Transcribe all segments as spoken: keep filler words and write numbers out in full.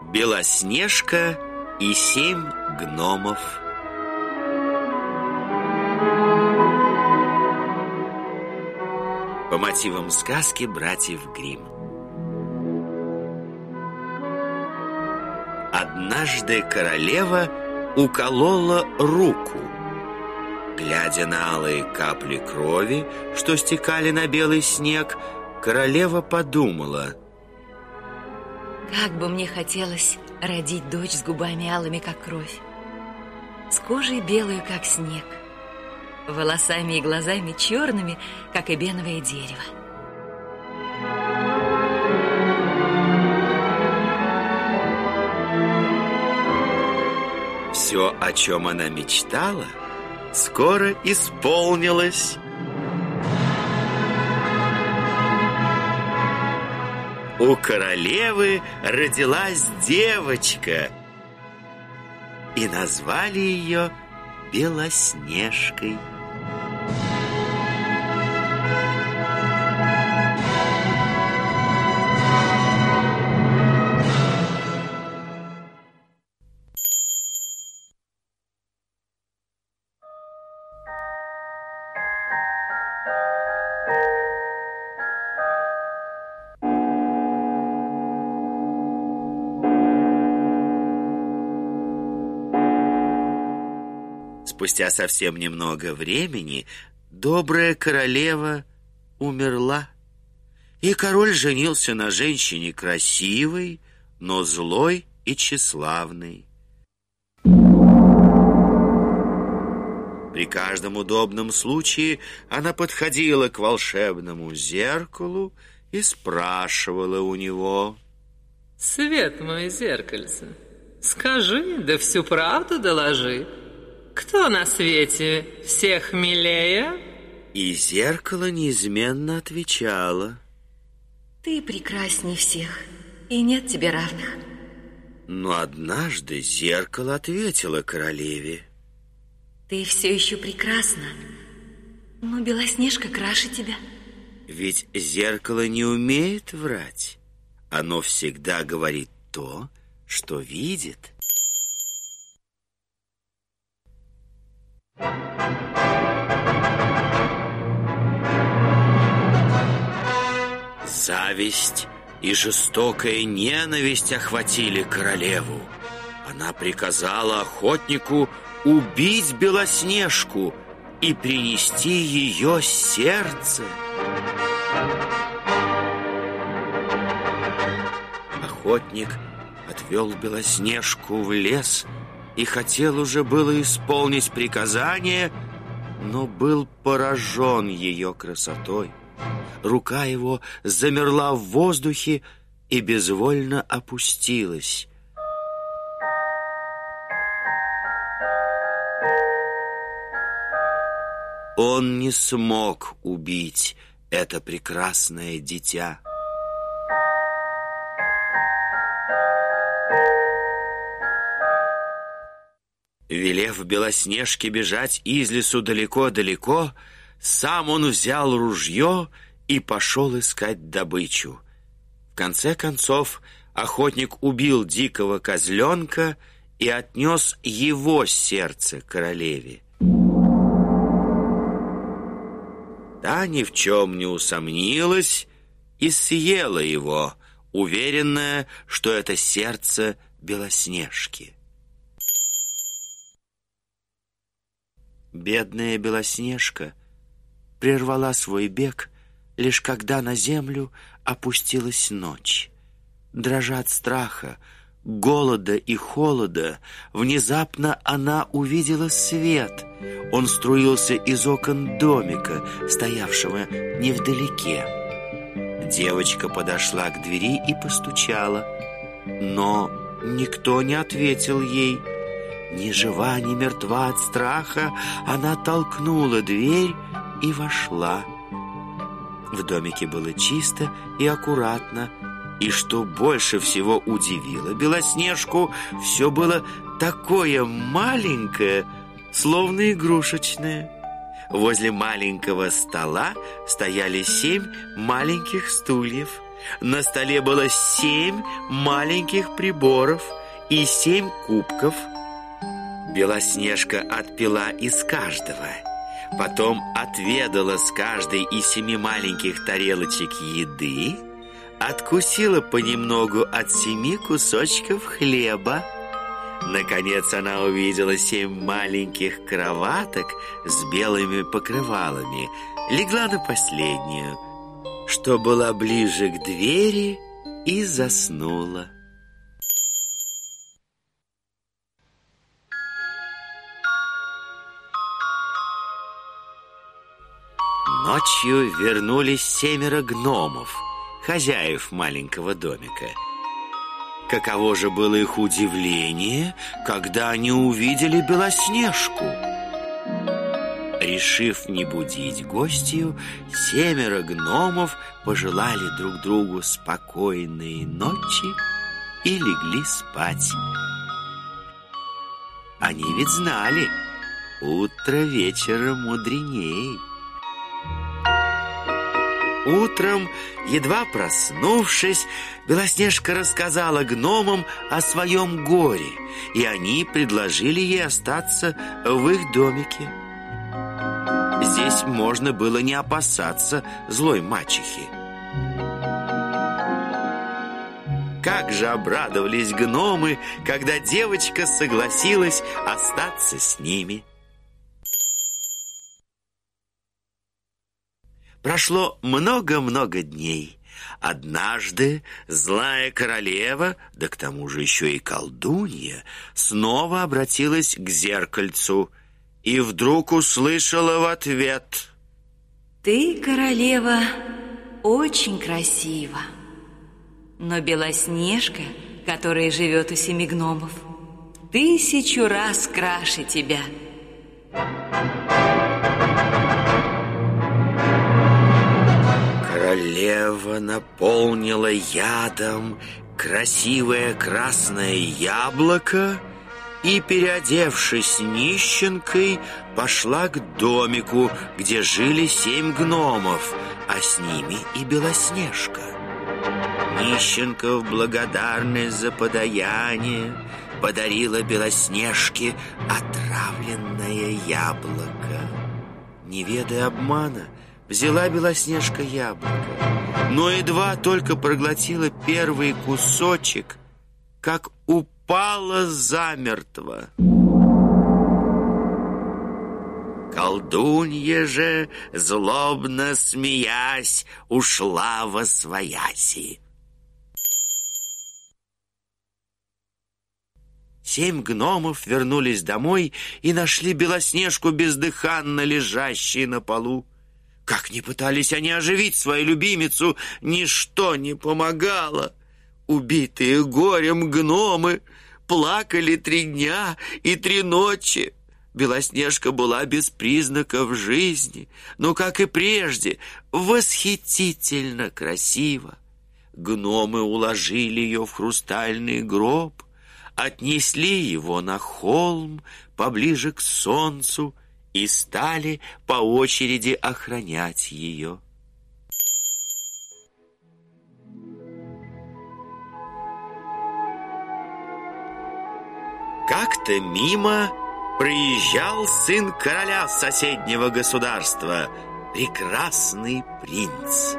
Белоснежка и семь гномов. По мотивам сказки братьев Гримм. Однажды королева уколола руку. Глядя на алые капли крови, что стекали на белый снег, королева подумала: как бы мне хотелось родить дочь с губами алыми, как кровь, с кожей белую, как снег, волосами и глазами черными, как эбеновое дерево. Все, о чем она мечтала, скоро исполнилось. У королевы родилась девочка, и назвали ее Белоснежкой. Спустя совсем немного времени добрая королева умерла, и король женился на женщине красивой, но злой и тщеславной. При каждом удобном случае она подходила к волшебному зеркалу и спрашивала у него: «Свет мой, зеркальце, скажи, да всю правду доложи. Кто на свете всех милее?» И зеркало неизменно отвечало: ты прекрасней всех, и нет тебе равных. Но однажды зеркало ответило королеве: ты все еще прекрасна, но Белоснежка краше тебя. Ведь зеркало не умеет врать. Оно всегда говорит то, что видит. Зависть и жестокая ненависть охватили королеву. Она приказала охотнику убить Белоснежку и принести ее сердце. Охотник отвел Белоснежку в лес и хотел уже было исполнить приказание, но был поражен ее красотой. Рука его замерла в воздухе и безвольно опустилась. Он не смог убить это прекрасное дитя. Велев Белоснежке бежать из лесу далеко-далеко, сам он взял ружье и пошел искать добычу. В конце концов, охотник убил дикого козленка и отнес его сердце королеве. Та ни в чем не усомнилась и съела его, уверенная, что это сердце Белоснежки. Бедная Белоснежка прервала свой бег, лишь когда на землю опустилась ночь. Дрожа от страха, голода и холода, внезапно она увидела свет. Он струился из окон домика, стоявшего невдалеке. Девочка подошла к двери и постучала, но никто не ответил ей. Ни жива, ни мертва от страха, она толкнула дверь и вошла. В домике было чисто и аккуратно, и что больше всего удивило Белоснежку, все было такое маленькое, словно игрушечное. Возле маленького стола стояли семь маленьких стульев. На столе было семь маленьких приборов и семь кубков. Белоснежка отпила из каждого, потом отведала с каждой из семи маленьких тарелочек еды, откусила понемногу от семи кусочков хлеба. Наконец она увидела семь маленьких кроваток с белыми покрывалами, легла на последнюю, что была ближе к двери, и заснула. Ночью вернулись семеро гномов, хозяев маленького домика. Каково же было их удивление, когда они увидели Белоснежку. Решив не будить гостью, семеро гномов пожелали друг другу спокойной ночи и легли спать. Они ведь знали, утро вечера мудреней. Утром, едва проснувшись, Белоснежка рассказала гномам о своем горе, и они предложили ей остаться в их домике. Здесь можно было не опасаться злой мачехи. Как же обрадовались гномы, когда девочка согласилась остаться с ними. Прошло много-много дней. Однажды злая королева, да к тому же еще и колдунья, снова обратилась к зеркальцу и вдруг услышала в ответ: «Ты, королева, очень красива, но Белоснежка, которая живет у семи гномов, тысячу раз краше тебя». Королева наполнила ядом красивое красное яблоко и, переодевшись нищенкой, пошла к домику, где жили семь гномов, а с ними и Белоснежка. Нищенка в благодарность за подаяние подарила Белоснежке отравленное яблоко. Не ведая обмана, взяла Белоснежка яблоко, но едва только проглотила первый кусочек, как упала замертво. Колдунья же, злобно смеясь, ушла восвояси. Семь гномов вернулись домой и нашли Белоснежку бездыханно лежащей на полу. Как ни пытались они оживить свою любимицу, ничто не помогало. Убитые горем гномы плакали три дня и три ночи. Белоснежка была без признаков жизни, но, как и прежде, восхитительно красива. Гномы уложили ее в хрустальный гроб, отнесли его на холм поближе к солнцу и стали по очереди охранять ее. Как-то мимо проезжал сын короля соседнего государства, прекрасный принц.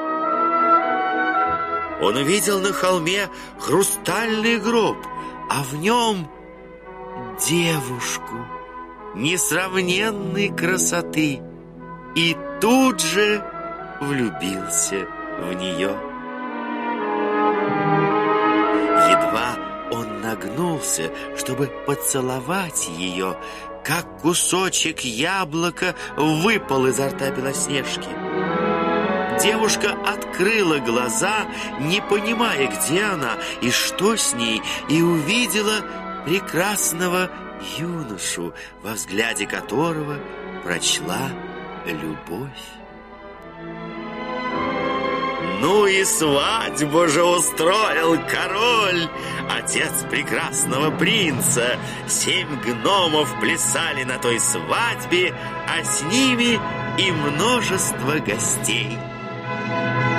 Он увидел на холме хрустальный гроб, а в нем девушку несравненной красоты, и тут же влюбился в нее. Едва он нагнулся, чтобы поцеловать ее, как кусочек яблока выпал изо рта Белоснежки. Девушка открыла глаза, не понимая, где она и что с ней, и увидела прекрасного юношу, во взгляде которого прочла любовь. Ну и свадьбу же устроил король, отец прекрасного принца. Семь гномов плясали на той свадьбе, а с ними и множество гостей.